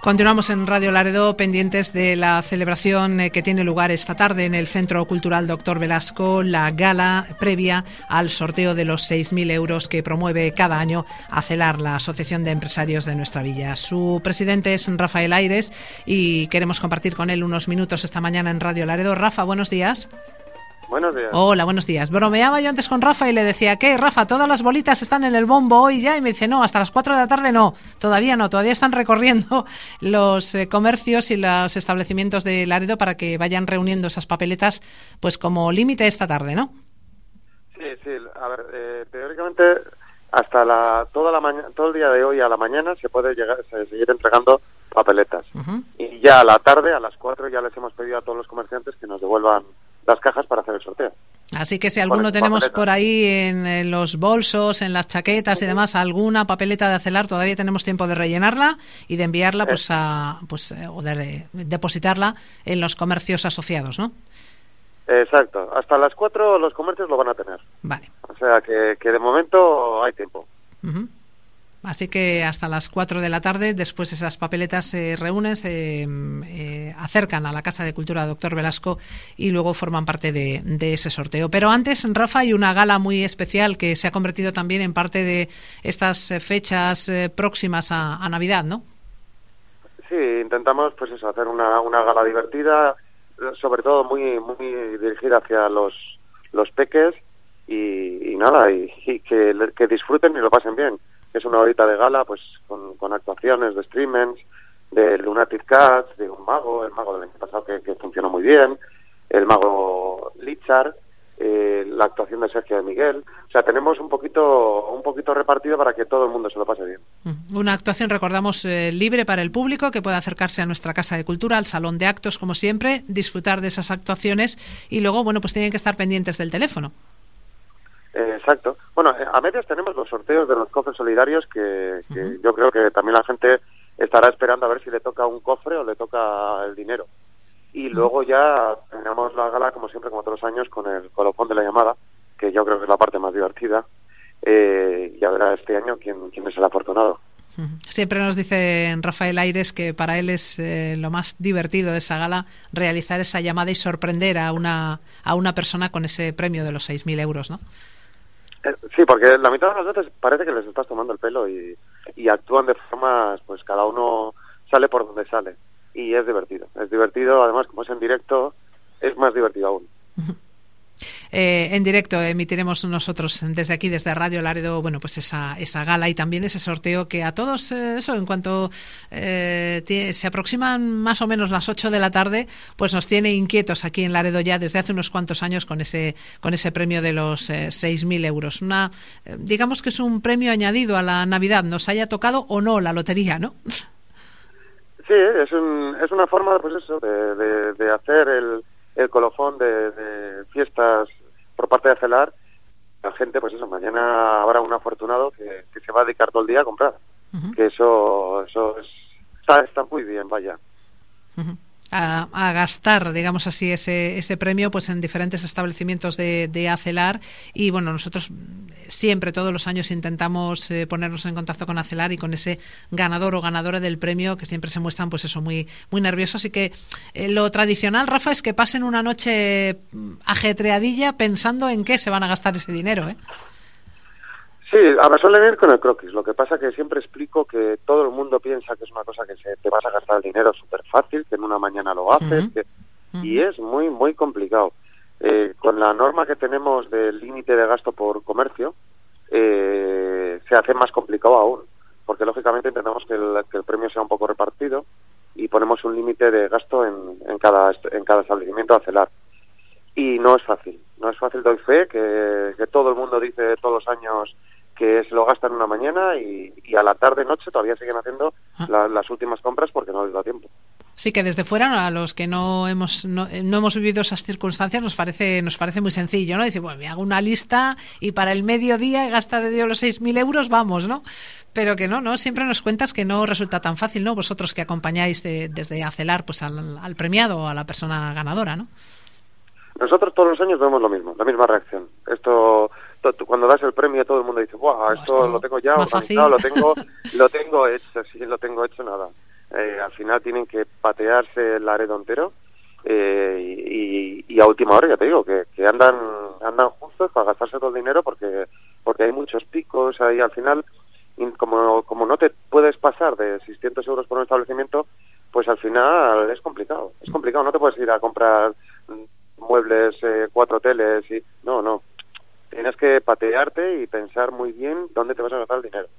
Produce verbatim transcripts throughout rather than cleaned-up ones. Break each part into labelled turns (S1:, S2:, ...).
S1: Continuamos en Radio Laredo pendientes de la celebración que tiene lugar esta tarde en el Centro Cultural Doctor Velasco, la gala previa al sorteo de los seis mil euros que promueve cada año ACELAR, la Asociación de Empresarios de nuestra villa. Su presidente es Rafael Aires y queremos compartir con él unos minutos esta mañana en Radio Laredo. Rafa, buenos días.
S2: Buenos días.
S1: Hola, buenos días. Bromeaba yo antes con Rafa y le decía, ¿qué, Rafa? ¿Todas las bolitas están en el bombo hoy ya? Y me dice, no, hasta las cuatro de la tarde no. Todavía no, todavía están recorriendo los eh, comercios y los establecimientos de Laredo para que vayan reuniendo esas papeletas, pues como límite esta tarde, ¿no?
S2: Sí, sí. A ver, eh, teóricamente hasta la toda la mañana, todo el día de hoy a la mañana se puede llegar, se, seguir entregando papeletas. Uh-huh. Y ya a la tarde, a las cuatro, ya les hemos pedido a todos los comerciantes que nos devuelvan las cajas para hacer el sorteo.
S1: Así que si alguno tenemos papeleta por ahí en, en los bolsos, en las chaquetas y demás, alguna papeleta de ACELAR, todavía tenemos tiempo de rellenarla y de enviarla, eh. pues a, pues o de depositarla en los comercios asociados, ¿no?
S2: Exacto. Hasta las cuatro los comercios lo van a tener.
S1: Vale.
S2: O sea que, que de momento hay tiempo.
S1: Uh-huh. Así que hasta las cuatro de la tarde, después esas papeletas se reúnen, se eh, acercan a la Casa de Cultura Doctor Velasco y luego forman parte de, de ese sorteo. Pero antes, Rafa, hay una gala muy especial que se ha convertido también en parte de estas fechas eh, próximas a, a Navidad, ¿no?
S2: Sí, intentamos pues eso, hacer una, una gala divertida, sobre todo muy muy dirigida hacia los, los peques y, y nada, y, y que, que disfruten y lo pasen bien. Es una horita de gala, pues con, con actuaciones de streamers, de Lunatic Cats, de un mago, el mago del año pasado que, que funcionó muy bien, el mago Lichar, eh, la actuación de Sergio de Miguel. O sea, tenemos un poquito un poquito repartido para que todo el mundo se lo pase bien.
S1: Una actuación, recordamos, eh, libre para el público, que pueda acercarse a nuestra Casa de Cultura, al Salón de Actos, como siempre, disfrutar de esas actuaciones y luego, bueno, pues tienen que estar pendientes del teléfono.
S2: Exacto. Bueno, a medias tenemos los sorteos de los cofres solidarios que, que uh-huh. yo creo que también la gente estará esperando a ver si le toca un cofre o le toca el dinero. Y uh-huh. luego ya tenemos la gala, como siempre, como todos los años, con el colofón de la llamada, que yo creo que es la parte más divertida. Eh, ya verá este año quién, quién es el afortunado.
S1: Uh-huh. Siempre nos dice Rafael Aires que para él es eh, lo más divertido de esa gala realizar esa llamada y sorprender a una, a una persona con ese premio de los seis mil euros, ¿no?
S2: Sí, porque la mitad de las veces parece que les estás tomando el pelo y, y actúan de formas, pues cada uno sale por donde sale y es divertido, es divertido, además como es en directo es más divertido aún.
S1: Eh, en directo emitiremos nosotros desde aquí, desde Radio Laredo, bueno, pues esa, esa gala y también ese sorteo que a todos, eh, eso, en cuanto eh, tie, se aproximan más o menos las ocho de la tarde, pues nos tiene inquietos aquí en Laredo ya desde hace unos cuantos años con ese con ese premio de los eh, seis mil euros. Una, eh, digamos que es un premio añadido a la Navidad, nos haya tocado o no la lotería, ¿no?
S2: Sí, es, un, es una forma, pues eso, de, de, de hacer el el colofón de, de fiestas por parte de ACELAR. La gente, pues eso, mañana habrá un afortunado que, que se va a dedicar todo el día a comprar. Uh-huh. Que eso eso es, está, está muy bien, vaya.
S1: Uh-huh. A, a gastar, digamos así, ese ese premio pues en diferentes establecimientos de, de ACELAR y bueno, nosotros siempre, todos los años intentamos eh, ponernos en contacto con ACELAR y con ese ganador o ganadora del premio que siempre se muestran pues eso, muy muy nerviosos y que eh, lo tradicional, Rafa, es que pasen una noche ajetreadilla pensando en qué se van a gastar ese dinero, ¿eh?
S2: Sí, a ver, suele ir con el croquis. Lo que pasa que siempre explico que todo el mundo piensa que es una cosa que se, te vas a gastar el dinero súper fácil, que en una mañana lo haces, uh-huh. que, uh-huh. y es muy, muy complicado. Eh, con la norma que tenemos del límite de gasto por comercio, eh, se hace más complicado aún, porque lógicamente intentamos que el, que el premio sea un poco repartido y ponemos un límite de gasto en, en, cada, en cada establecimiento a ACELAR. Y no es fácil, no es fácil, doy fe, que, que todo el mundo dice todos los años que se lo gastan una mañana y, y a la tarde noche todavía siguen haciendo ah. la, las últimas compras porque no les da tiempo.
S1: Sí, que desde fuera a los que no hemos no, no hemos vivido esas circunstancias nos parece nos parece muy sencillo, ¿no? Dice, bueno, me hago una lista y para el mediodía he gastado de los seis mil euros, vamos, ¿no? Pero que no, ¿no? Siempre nos cuentas que no resulta tan fácil, ¿no? Vosotros que acompañáis de, desde ACELAR pues al, al premiado o a la persona ganadora, ¿no?
S2: Nosotros todos los años vemos lo mismo, la misma reacción. Esto, to, cuando das el premio todo el mundo dice, ¡buah, esto, esto lo tengo ya organizado, lo tengo, lo tengo hecho, sí, lo tengo hecho, nada. eh, al final tienen que patearse el Laredo entero, eh, y, y a última hora ya te digo que, que andan andan justos para gastarse todo el dinero porque porque hay muchos picos ahí al final. Como, como no te puedes pasar de seiscientos euros por un establecimiento, pues al final es complicado. Es complicado, no te puedes ir a comprar muebles, eh, cuatro teles, y no, no. Tienes que patearte y pensar muy bien dónde te vas a gastar el dinero.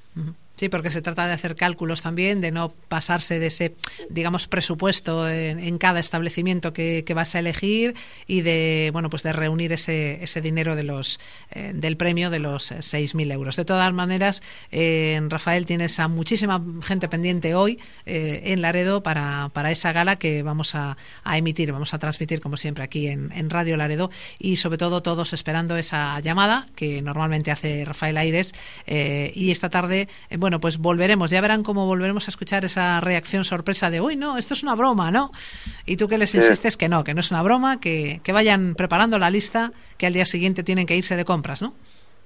S1: Sí, porque se trata de hacer cálculos también, de no pasarse de ese, digamos, presupuesto en, en cada establecimiento que, que vas a elegir y de, bueno, pues de reunir ese, ese dinero de los eh, del premio de los seis mil euros. De todas maneras, eh, Rafael, tienes a muchísima gente pendiente hoy eh, en Laredo para, para esa gala que vamos a, a emitir, vamos a transmitir como siempre aquí en, en Radio Laredo, y sobre todo todos esperando esa llamada que normalmente hace Rafael Aires, eh, y esta tarde, eh, bueno, pues volveremos, ya verán cómo volveremos a escuchar esa reacción sorpresa de, uy, no, esto es una broma, ¿no? Y tú que les insistes que no, que no es una broma, que, que vayan preparando la lista, que al día siguiente tienen que irse de compras, ¿no?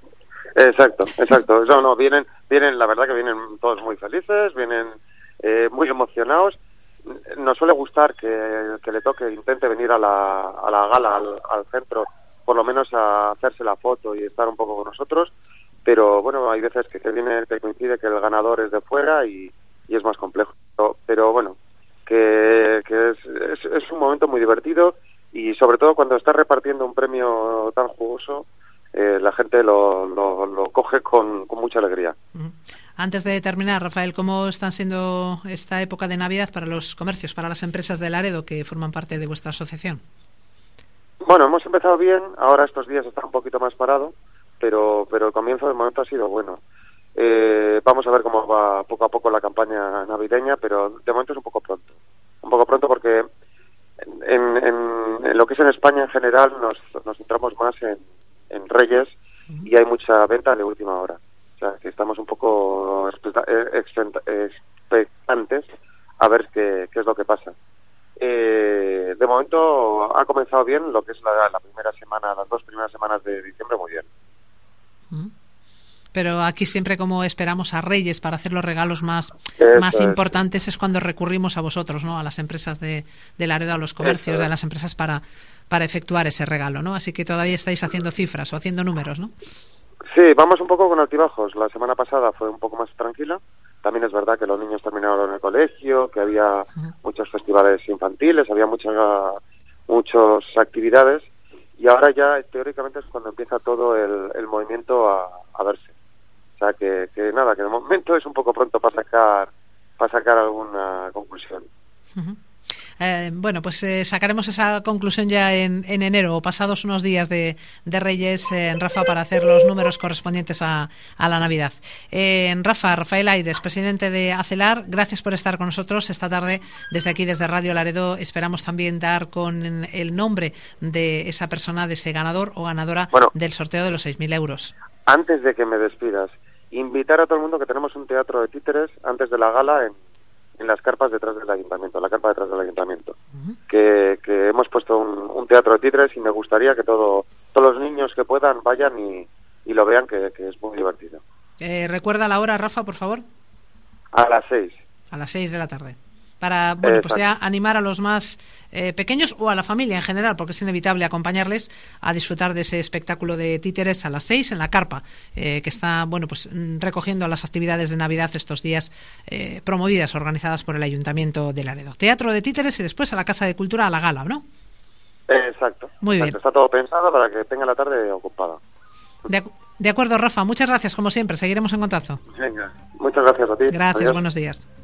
S2: Exacto, exacto. No, no, vienen, vienen, la verdad que vienen todos muy felices, vienen eh, muy emocionados. Nos suele gustar que, que le toque, intente venir a la, a la gala, al, al centro, por lo menos a hacerse la foto y estar un poco con nosotros. Pero bueno, hay veces que te viene, que coincide que el ganador es de fuera y, y es más complejo. Pero, pero bueno, que, que es, es, es un momento muy divertido, y sobre todo cuando estás repartiendo un premio tan jugoso, eh, la gente lo, lo, lo coge con, con mucha alegría.
S1: Antes de terminar, Rafael, ¿cómo están siendo esta época de Navidad para los comercios, para las empresas de Laredo que forman parte de vuestra asociación?
S2: Bueno, hemos empezado bien, ahora estos días está un poquito más parado, pero pero el comienzo del momento ha sido bueno. Eh, vamos a ver cómo va poco a poco la campaña navideña, pero de momento es un poco pronto. Un poco pronto porque en, en, en lo que es en España en general nos, nos centramos más en, en Reyes, y hay mucha venta de última hora. O sea, que estamos un poco expectantes a ver qué, qué es lo que pasa. Eh, de momento ha comenzado bien lo que es la, la primera semana, las dos primeras semanas de diciembre, muy bien.
S1: Pero aquí siempre, como esperamos a Reyes para hacer los regalos más, más
S2: es.
S1: importantes, es cuando recurrimos a vosotros, ¿no? A las empresas de, de Laredo, a los comercios,
S2: Eso.
S1: a las empresas para, para efectuar ese regalo, ¿no? Así que todavía estáis haciendo cifras o haciendo números, ¿no?
S2: Sí, vamos un poco con altibajos. La semana pasada fue un poco más tranquila. También es verdad que los niños terminaron el colegio, que había uh-huh. muchos festivales infantiles, había muchas muchas actividades, y ahora ya teóricamente es cuando empieza todo el, el movimiento a, a verse. O sea que, que nada, que de momento es un poco pronto para sacar para sacar alguna conclusión.
S1: Uh-huh. Eh, bueno, pues eh, sacaremos esa conclusión ya en, en enero, o pasados unos días de, de Reyes, eh, Rafa, para hacer los números correspondientes a, a la Navidad. Eh, Rafa, Rafael Aires, presidente de ACELAR, gracias por estar con nosotros esta tarde desde aquí, desde Radio Laredo. Esperamos también dar con el nombre de esa persona, de ese ganador o ganadora bueno, del sorteo de los seis mil euros.
S2: Antes de que me despidas, invitar a todo el mundo que tenemos un teatro de títeres antes de la gala en en las carpas detrás del ayuntamiento, la carpa detrás del ayuntamiento, uh-huh. que, que hemos puesto un, un teatro de títeres, y me gustaría que todo, todos los niños que puedan vayan y, y lo vean, que, que es muy divertido.
S1: Eh, ¿Recuerda la hora, Rafa, por favor?
S2: A las seis.
S1: A las seis de la tarde. Para, bueno, Exacto. pues ya animar a los más eh, pequeños, o a la familia en general, porque es inevitable acompañarles a disfrutar de ese espectáculo de títeres a las seis en la carpa, eh, que está, bueno, pues recogiendo las actividades de Navidad estos días, eh, promovidas, organizadas por el Ayuntamiento de Laredo. Teatro de títeres y después a la Casa de Cultura, a la gala, ¿no?
S2: Exacto.
S1: Muy
S2: Exacto.
S1: bien.
S2: Está todo pensado para que tenga la tarde ocupada.
S1: De, de acuerdo, Rafa. Muchas gracias, como siempre. Seguiremos en contacto.
S2: Venga. Muchas gracias a ti.
S1: Gracias,
S2: Adiós.
S1: Buenos días.